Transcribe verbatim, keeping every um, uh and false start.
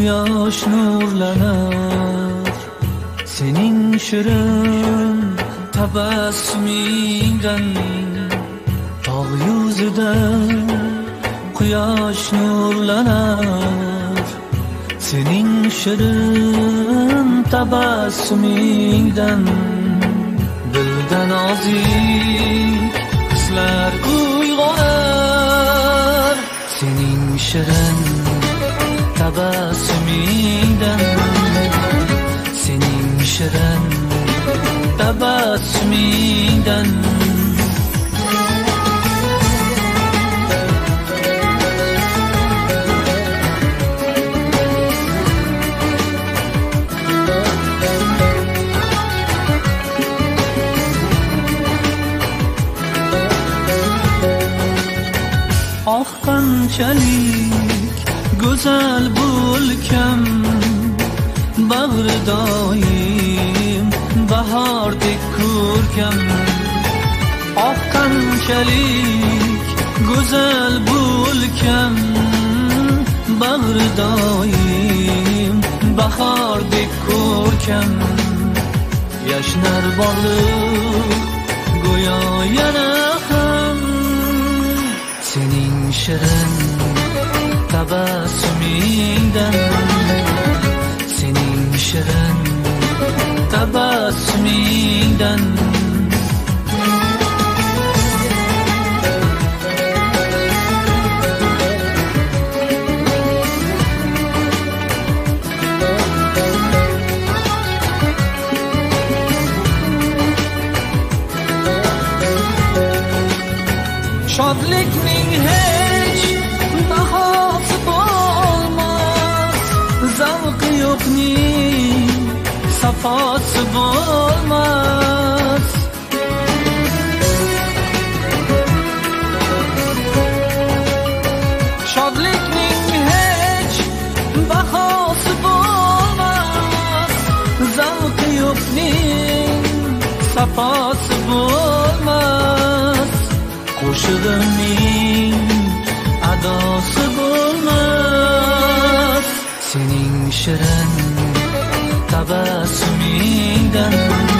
quyosh nurlanar sening shirin tabassumingdan. Tog' yuzida quyosh nurlanar sening shirin tabassumingdan. Dilda nozik hislar uyg'onar sening shirin tabassumingdan. Sening shirin tabassumingdan. Oh qanchalik go'zal bo'lkam bag'ri doim bahordek ko'rkam. Oh qanchalik go'zal bo'lkam bag'ri doim bahordek ko'rkam. Yashnar bog'liq go'yo yana ham sening shirin tabassumingdan. Sening shirin tabassumingdan. Shodlikning hech bahosi bo'lmas, zavqi yo'qning safosi bo'lmas. Shodlikning hech bahosi bo'lmas, zavqi yo'qning safosi bo'lmas. Qo'shig'imning adosi bo'lmas sening shirin tabassumingdan.